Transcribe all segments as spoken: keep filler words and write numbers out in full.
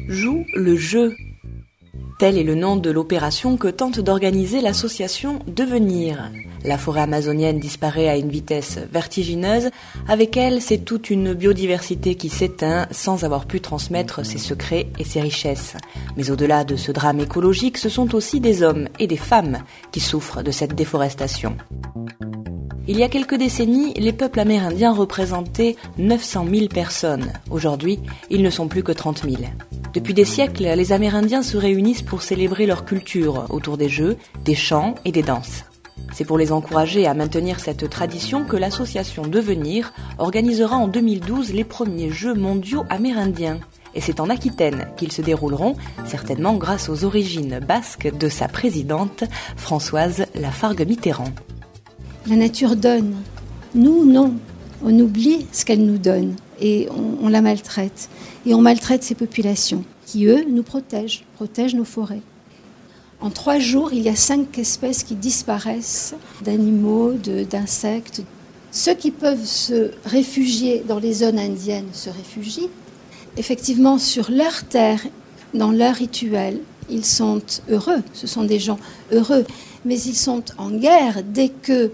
Joue le jeu. Tel est le nom de l'opération que tente d'organiser l'association Devenir. La forêt amazonienne disparaît à une vitesse vertigineuse. Avec elle, c'est toute une biodiversité qui s'éteint sans avoir pu transmettre ses secrets et ses richesses. Mais au-delà de ce drame écologique, ce sont aussi des hommes et des femmes qui souffrent de cette déforestation. Il y a quelques décennies, les peuples amérindiens représentaient neuf cent mille personnes. Aujourd'hui, ils ne sont plus que trente mille. Depuis des siècles, les Amérindiens se réunissent pour célébrer leur culture autour des jeux, des chants et des danses. C'est pour les encourager à maintenir cette tradition que l'association Devenir organisera en deux mille douze les premiers Jeux mondiaux amérindiens. Et c'est en Aquitaine qu'ils se dérouleront, certainement grâce aux origines basques de sa présidente, Françoise Lafargue-Mitterrand. La nature donne. Nous, non. On oublie ce qu'elle nous donne et on, on la maltraite. Et on maltraite ces populations qui, eux, nous protègent, protègent nos forêts. En trois jours, il y a cinq espèces qui disparaissent d'animaux, de, d'insectes. Ceux qui peuvent se réfugier dans les zones indiennes se réfugient. Effectivement, sur leur terre, dans leur rituel, ils sont heureux. Ce sont des gens heureux. Mais ils sont en guerre dès que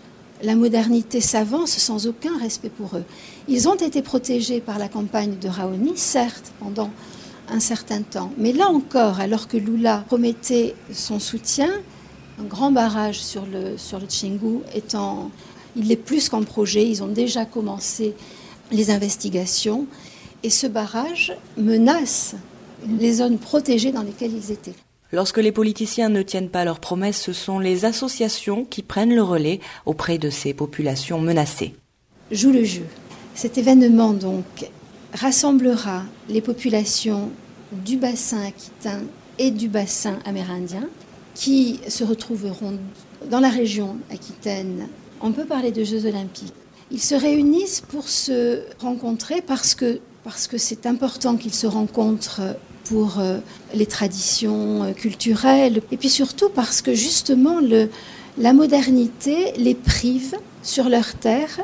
la modernité s'avance sans aucun respect pour eux. Ils ont été protégés par la campagne de Raoni, certes, pendant un certain temps. Mais là encore, alors que Lula promettait son soutien, un grand barrage sur le, sur le Tchingu étant, il est plus qu'en projet, ils ont déjà commencé les investigations. Et ce barrage menace les zones protégées dans lesquelles ils étaient. Lorsque les politiciens ne tiennent pas leurs promesses, ce sont les associations qui prennent le relais auprès de ces populations menacées. Joue le jeu. Cet événement donc rassemblera les populations du bassin aquitain et du bassin amérindien qui se retrouveront dans la région aquitaine. On peut parler de Jeux olympiques. Ils se réunissent pour se rencontrer parce que, parce que c'est important qu'ils se rencontrent pour les traditions culturelles, et puis surtout parce que justement le, la modernité les prive sur leur terre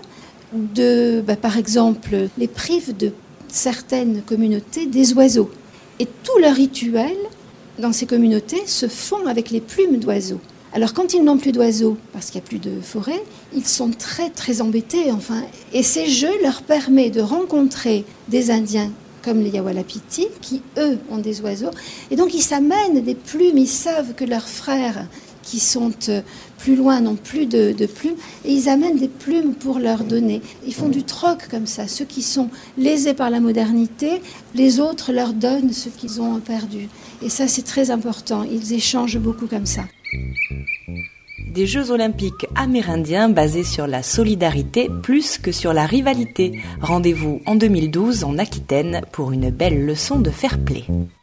de, bah, par exemple, les prive de certaines communautés des oiseaux. Et tous leurs rituels dans ces communautés se font avec les plumes d'oiseaux. Alors quand ils n'ont plus d'oiseaux, parce qu'il n'y a plus de forêt, ils sont très très embêtés, enfin. Et ces jeux leur permettent de rencontrer des Indiens comme les Yawalapiti, qui, eux, ont des oiseaux. Et donc, ils s'amènent des plumes, ils savent que leurs frères, qui sont plus loin, n'ont plus de, de plumes, et ils amènent des plumes pour leur donner. Ils font du troc comme ça. Ceux qui sont lésés par la modernité, les autres leur donnent ce qu'ils ont perdu. Et ça, c'est très important. Ils échangent beaucoup comme ça. Des Jeux olympiques amérindiens basés sur la solidarité plus que sur la rivalité. Rendez-vous en deux mille douze en Aquitaine pour une belle leçon de fair-play.